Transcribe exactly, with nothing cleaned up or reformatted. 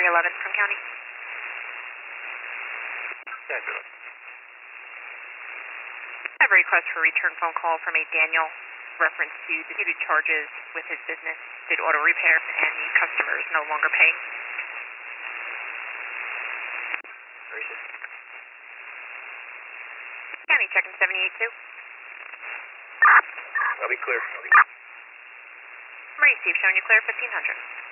three eleven from county. Fabulous. I have a request for a return phone call from a Daniel reference to disputed charges with his business, did auto repair, and the customer is no longer paying. Where is it? County checking seventy-eight two. I'll be clear. I'll be clear. Marie Steve showing you clear fifteen hundred.